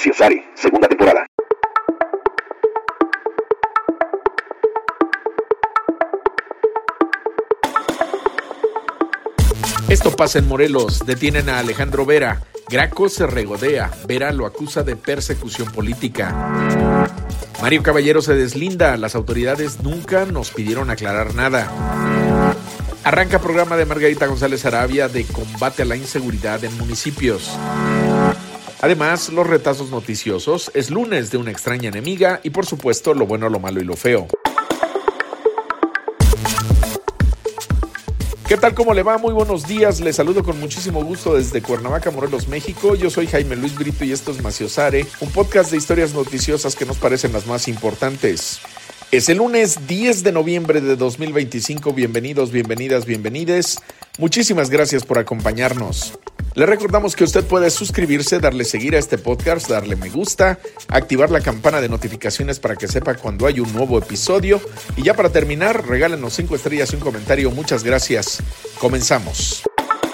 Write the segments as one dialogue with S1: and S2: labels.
S1: Maciosare, segunda temporada.
S2: Esto pasa en Morelos. Detienen a Alejandro Vera. Graco se regodea. Vera lo acusa de persecución política. Mario Caballero se deslinda. Las autoridades nunca nos pidieron aclarar nada. Arranca programa de Margarita González Arabia de combate a la inseguridad en municipios. Además, los retazos noticiosos, es lunes de una extraña enemiga y por supuesto lo bueno, lo malo y lo feo. ¿Qué tal? ¿Cómo le va? Muy buenos días. Les saludo con muchísimo gusto desde Cuernavaca, Morelos, México. Yo soy Jaime Luis Brito y esto es Maciosare, un podcast de historias noticiosas que nos parecen las más importantes. Es el lunes 10 de noviembre de 2025. Bienvenidos, bienvenidas, bienvenides. Muchísimas gracias por acompañarnos. Le recordamos que usted puede suscribirse, darle seguir a este podcast, darle me gusta, activar la campana de notificaciones para que sepa cuando hay un nuevo episodio. Y ya para terminar, regálenos 5 estrellas y un comentario. Muchas gracias. Comenzamos.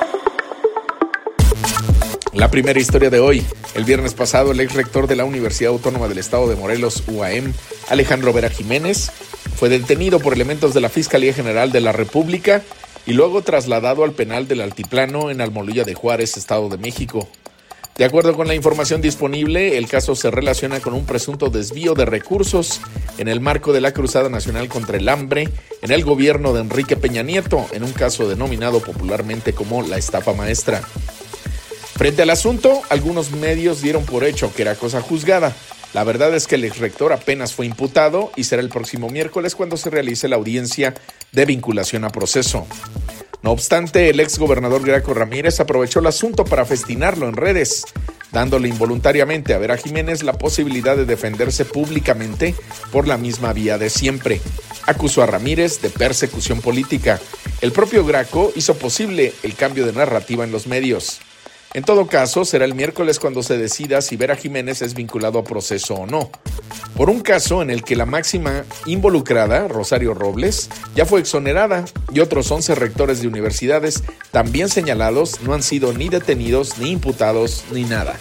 S2: La primera historia de hoy. El viernes pasado, el ex rector de la Universidad Autónoma del Estado de Morelos, UAM, Alejandro Vera Jiménez, fue detenido por elementos de la Fiscalía General de la República y luego trasladado al penal del Altiplano en Almoloya de Juárez, Estado de México. De acuerdo con la información disponible, el caso se relaciona con un presunto desvío de recursos en el marco de la Cruzada Nacional contra el Hambre en el gobierno de Enrique Peña Nieto, en un caso denominado popularmente como la estafa maestra. Frente al asunto, algunos medios dieron por hecho que era cosa juzgada. La verdad es que el exrector apenas fue imputado y será el próximo miércoles cuando se realice la audiencia de vinculación a proceso. No obstante, el exgobernador Graco Ramírez aprovechó el asunto para festinarlo en redes, dándole involuntariamente a Vera Jiménez la posibilidad de defenderse públicamente por la misma vía de siempre. Acusó a Ramírez de persecución política. El propio Graco hizo posible el cambio de narrativa en los medios. En todo caso, será el miércoles cuando se decida si Vera Jiménez es vinculado a proceso o no. Por un caso en el que la máxima involucrada, Rosario Robles, ya fue exonerada y otros 11 rectores de universidades también señalados no han sido ni detenidos, ni imputados, ni nada.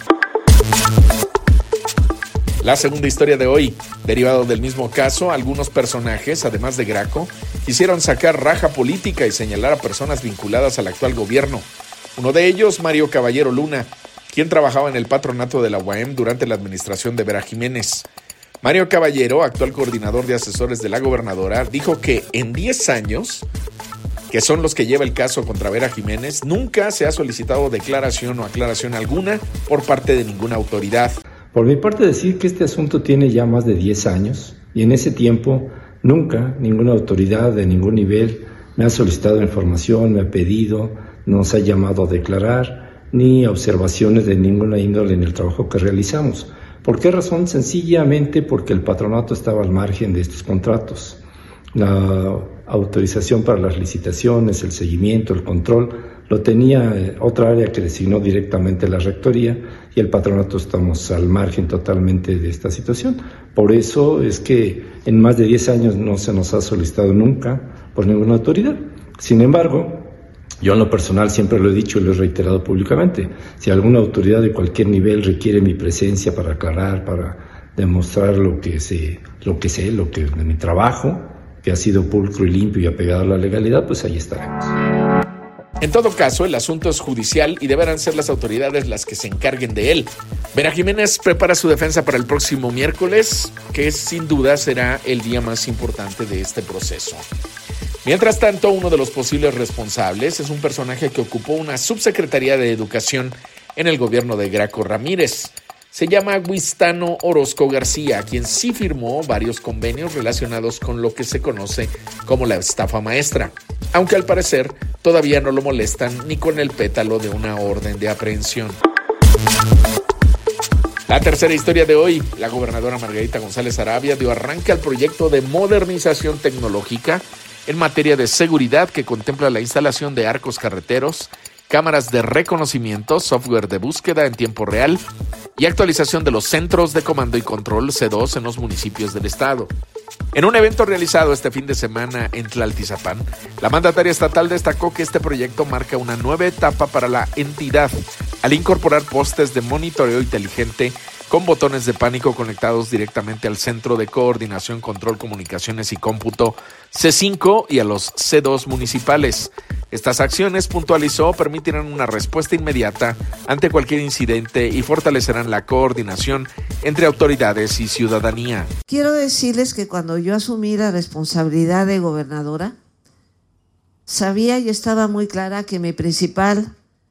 S2: La segunda historia de hoy, derivado del mismo caso, algunos personajes, además de Graco, quisieron sacar raja política y señalar a personas vinculadas al actual gobierno. Uno de ellos, Mario Caballero Luna, quien trabajaba en el patronato de la UAM durante la administración de Vera Jiménez. Mario Caballero, actual coordinador de asesores de la gobernadora, dijo que en 10 años, que son los que lleva el caso contra Vera Jiménez, nunca se ha solicitado declaración o aclaración alguna por parte de ninguna autoridad.
S3: Por mi parte, decir que este asunto tiene ya más de 10 años y en ese tiempo nunca ninguna autoridad de ningún nivel me ha solicitado información, me ha pedido, nos ha llamado a declarar, ni observaciones de ninguna índole en el trabajo que realizamos. ¿Por qué razón? Sencillamente porque el patronato estaba al margen de estos contratos. La autorización para las licitaciones, el seguimiento, el control, lo tenía otra área que designó directamente la rectoría y el patronato estamos al margen totalmente de esta situación. Por eso es que en más de 10 años no se nos ha solicitado nunca por ninguna autoridad. Sin embargo, yo en lo personal siempre lo he dicho y lo he reiterado públicamente. Si alguna autoridad de cualquier nivel requiere mi presencia para aclarar, para demostrar lo que sé, de mi trabajo, que ha sido pulcro y limpio y apegado a la legalidad, pues ahí estaremos.
S2: En todo caso, el asunto es judicial y deberán ser las autoridades las que se encarguen de él. Vera Jiménez prepara su defensa para el próximo miércoles, que sin duda será el día más importante de este proceso. Mientras tanto, uno de los posibles responsables es un personaje que ocupó una subsecretaría de Educación en el gobierno de Graco Ramírez. Se llama Guistano Orozco García, quien sí firmó varios convenios relacionados con lo que se conoce como la estafa maestra, aunque al parecer todavía no lo molestan ni con el pétalo de una orden de aprehensión. La tercera historia de hoy, la gobernadora Margarita González Arabia dio arranque al proyecto de modernización tecnológica en materia de seguridad que contempla la instalación de arcos carreteros, cámaras de reconocimiento, software de búsqueda en tiempo real y actualización de los centros de comando y control C2 en los municipios del estado. En un evento realizado este fin de semana en Tlaltizapán, la mandataria estatal destacó que este proyecto marca una nueva etapa para la entidad al incorporar postes de monitoreo inteligente con botones de pánico conectados directamente al Centro de Coordinación, Control, Comunicaciones y Cómputo C5 y a los C2 municipales. Estas acciones, puntualizó, permitirán una respuesta inmediata ante cualquier incidente y fortalecerán la coordinación entre autoridades y ciudadanía.
S1: Quiero decirles que cuando yo asumí la responsabilidad de gobernadora, sabía y estaba muy clara que mi principal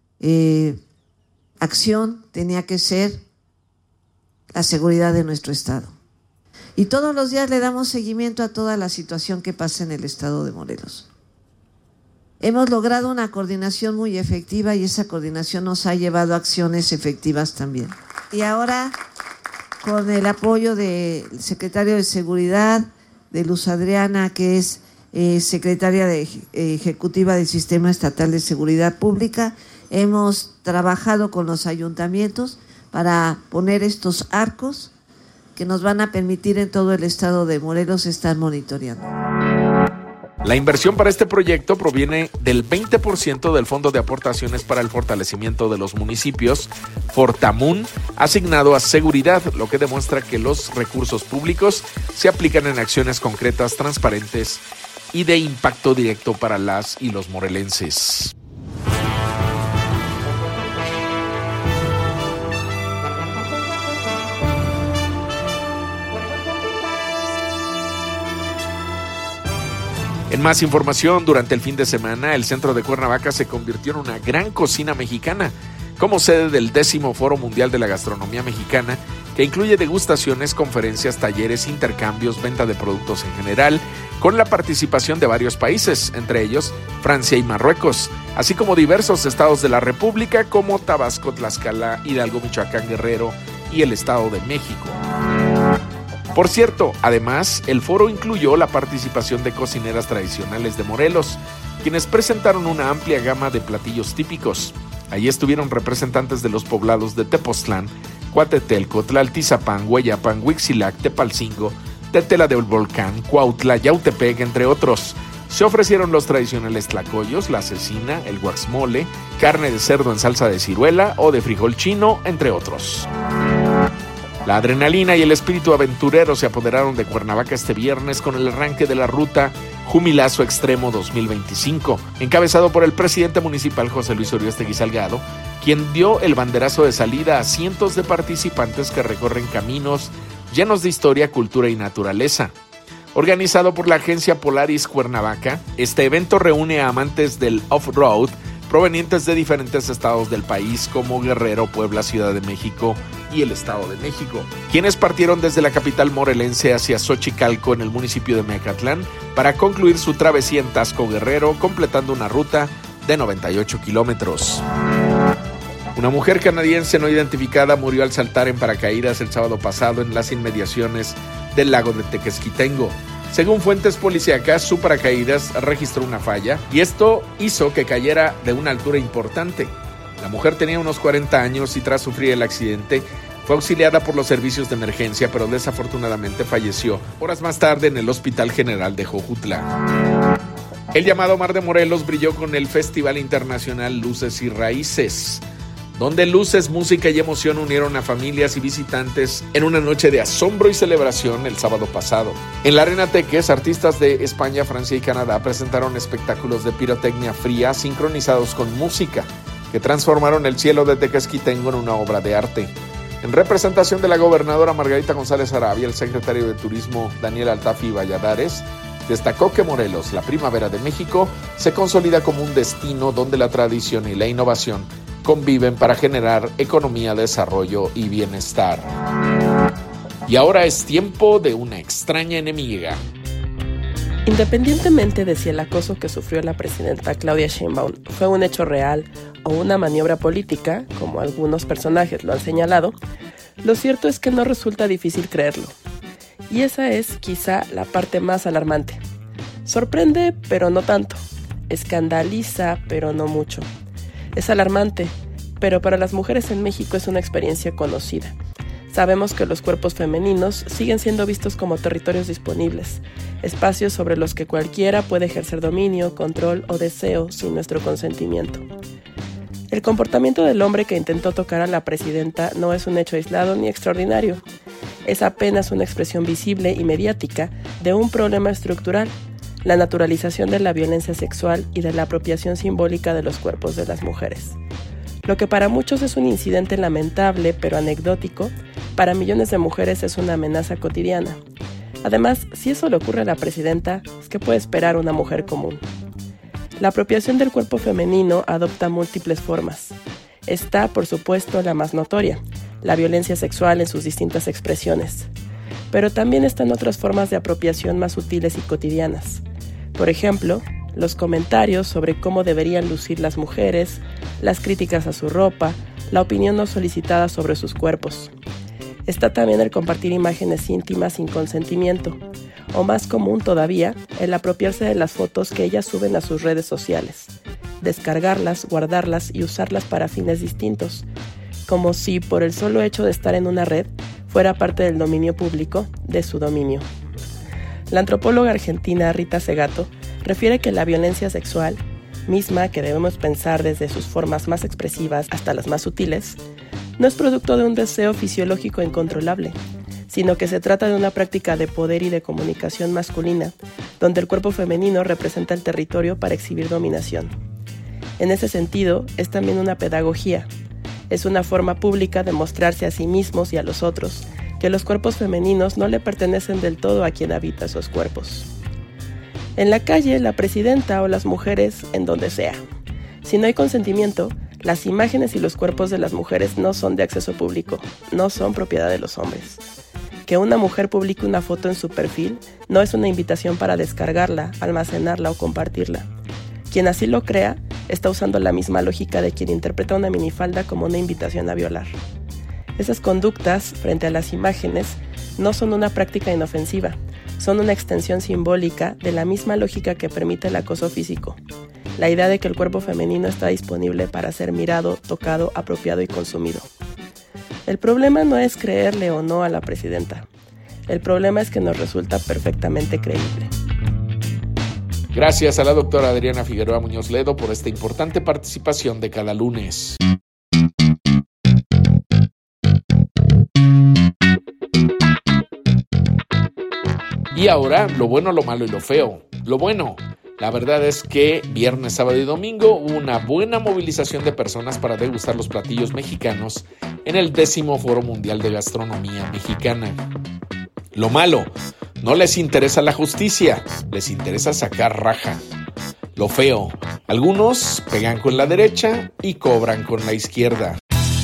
S1: acción tenía que ser la seguridad de nuestro estado. Y todos los días le damos seguimiento a toda la situación que pasa en el estado de Morelos. Hemos logrado una coordinación muy efectiva y esa coordinación nos ha llevado a acciones efectivas también. Y ahora, con el apoyo del secretario de Seguridad, de Luz Adriana, que es secretaria ejecutiva del Sistema Estatal de Seguridad Pública, hemos trabajado con los ayuntamientos para poner estos arcos que nos van a permitir en todo el estado de Morelos estar monitoreando.
S2: La inversión para este proyecto proviene del 20% del Fondo de Aportaciones para el Fortalecimiento de los Municipios, Fortamun, asignado a seguridad, lo que demuestra que los recursos públicos se aplican en acciones concretas, transparentes y de impacto directo para las y los morelenses. En más información, durante el fin de semana, el centro de Cuernavaca se convirtió en una gran cocina mexicana, como sede del 10º Foro Mundial de la Gastronomía Mexicana, que incluye degustaciones, conferencias, talleres, intercambios, venta de productos en general, con la participación de varios países, entre ellos Francia y Marruecos, así como diversos estados de la República como Tabasco, Tlaxcala, Hidalgo, Michoacán, Guerrero y el Estado de México. Por cierto, además, el foro incluyó la participación de cocineras tradicionales de Morelos, quienes presentaron una amplia gama de platillos típicos. Allí estuvieron representantes de los poblados de Tepoztlán, Coatetelco, Tlaltizapán, Hueyapan, Huixilac, Tepalcingo, Tetela del Volcán, Cuautla, Yautepec, entre otros. Se ofrecieron los tradicionales tlacoyos, la cecina, el guaxmole, carne de cerdo en salsa de ciruela o de frijol chino, entre otros. La adrenalina y el espíritu aventurero se apoderaron de Cuernavaca este viernes con el arranque de la ruta Jumilazo Extremo 2025, encabezado por el presidente municipal José Luis Uriostegui Salgado, quien dio el banderazo de salida a cientos de participantes que recorren caminos llenos de historia, cultura y naturaleza. Organizado por la agencia Polaris Cuernavaca, este evento reúne a amantes del off-road provenientes de diferentes estados del país como Guerrero, Puebla, Ciudad de México y el Estado de México, quienes partieron desde la capital morelense hacia Xochicalco en el municipio de Mecatlán para concluir su travesía en Taxco, Guerrero, completando una ruta de 98 kilómetros. Una mujer canadiense no identificada murió al saltar en paracaídas el sábado pasado en las inmediaciones del lago de Tequesquitengo. Según fuentes policíacas, su paracaídas registró una falla y esto hizo que cayera de una altura importante. La mujer tenía unos 40 años y tras sufrir el accidente fue auxiliada por los servicios de emergencia, pero desafortunadamente falleció horas más tarde en el Hospital General de Jojutla. El llamado Mar de Morelos brilló con el Festival Internacional Luces y Raíces, donde luces, música y emoción unieron a familias y visitantes en una noche de asombro y celebración el sábado pasado. En la Arena Teques, artistas de España, Francia y Canadá presentaron espectáculos de pirotecnia fría sincronizados con música, que transformaron el cielo de Tequesquitengo en una obra de arte. En representación de la gobernadora Margarita González Arabia, el secretario de Turismo Daniel Altafi Valladares destacó que Morelos, la primavera de México, se consolida como un destino donde la tradición y la innovación conviven para generar economía, desarrollo y bienestar. Y ahora es tiempo de una extraña enemiga.
S4: Independientemente de si el acoso que sufrió la presidenta Claudia Sheinbaum fue un hecho real o una maniobra política, como algunos personajes lo han señalado, lo cierto es que no resulta difícil creerlo. Y esa es quizá la parte más alarmante. Sorprende, pero no tanto. Escandaliza, pero no mucho. Es alarmante, pero para las mujeres en México es una experiencia conocida. Sabemos que los cuerpos femeninos siguen siendo vistos como territorios disponibles, espacios sobre los que cualquiera puede ejercer dominio, control o deseo sin nuestro consentimiento. El comportamiento del hombre que intentó tocar a la presidenta no es un hecho aislado ni extraordinario. Es apenas una expresión visible y mediática de un problema estructural, la naturalización de la violencia sexual y de la apropiación simbólica de los cuerpos de las mujeres. Lo que para muchos es un incidente lamentable pero anecdótico, para millones de mujeres es una amenaza cotidiana. Además, si eso le ocurre a la presidenta, ¿qué puede esperar una mujer común? La apropiación del cuerpo femenino adopta múltiples formas. Está, por supuesto, la más notoria, la violencia sexual en sus distintas expresiones. Pero también están otras formas de apropiación más sutiles y cotidianas. Por ejemplo, los comentarios sobre cómo deberían lucir las mujeres, las críticas a su ropa, la opinión no solicitada sobre sus cuerpos. Está también el compartir imágenes íntimas sin consentimiento, o más común todavía, el apropiarse de las fotos que ellas suben a sus redes sociales, descargarlas, guardarlas y usarlas para fines distintos, como si por el solo hecho de estar en una red fuera parte del dominio público, de su dominio. La antropóloga argentina Rita Segato refiere que la violencia sexual, misma que debemos pensar desde sus formas más expresivas hasta las más sutiles, no es producto de un deseo fisiológico incontrolable, sino que se trata de una práctica de poder y de comunicación masculina, donde el cuerpo femenino representa el territorio para exhibir dominación. En ese sentido, es también una pedagogía. Es una forma pública de mostrarse a sí mismos y a los otros que los cuerpos femeninos no le pertenecen del todo a quien habita esos cuerpos. En la calle, la presidenta o las mujeres, en donde sea. Si no hay consentimiento, las imágenes y los cuerpos de las mujeres no son de acceso público, no son propiedad de los hombres. Que una mujer publique una foto en su perfil no es una invitación para descargarla, almacenarla o compartirla. Quien así lo crea está usando la misma lógica de quien interpreta una minifalda como una invitación a violar. Esas conductas, frente a las imágenes, no son una práctica inofensiva, son una extensión simbólica de la misma lógica que permite el acoso físico. La idea de que el cuerpo femenino está disponible para ser mirado, tocado, apropiado y consumido. El problema no es creerle o no a la presidenta. El problema es que nos resulta perfectamente creíble.
S2: Gracias a la doctora Adriana Figueroa Muñoz Ledo por esta importante participación de cada lunes. Y ahora, lo bueno, lo malo y lo feo. Lo bueno, la verdad es que viernes, sábado y domingo hubo una buena movilización de personas para degustar los platillos mexicanos en el 10º Foro Mundial de Gastronomía Mexicana. Lo malo, no les interesa la justicia, les interesa sacar raja. Lo feo, algunos pegan con la derecha y cobran con la izquierda.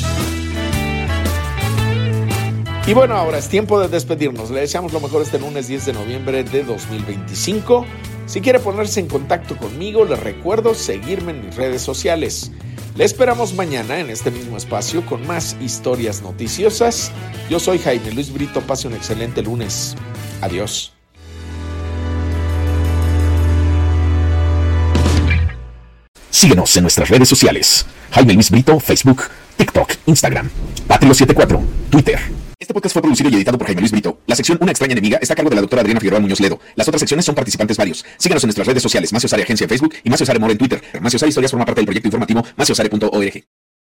S2: Y bueno, ahora es tiempo de despedirnos. Le deseamos lo mejor este lunes 10 de noviembre de 2025. Si quiere ponerse en contacto conmigo, les recuerdo seguirme en mis redes sociales. Le esperamos mañana en este mismo espacio con más historias noticiosas. Yo soy Jaime Luis Brito. Pase un excelente lunes. Adiós.
S5: Síguenos en nuestras redes sociales. Jaime Luis Brito, Facebook, TikTok, Instagram, Patrio74, Twitter. Este podcast fue producido y editado por Jaime Luis Brito. La sección Una extraña enemiga está a cargo de la doctora Adriana Figueroa Muñoz Ledo. Las otras secciones son participantes varios. Síganos en nuestras redes sociales, Macios Área Agencia en Facebook y Macios Área More en Twitter. Macios Área Historias forma parte del proyecto informativo maciosare.org.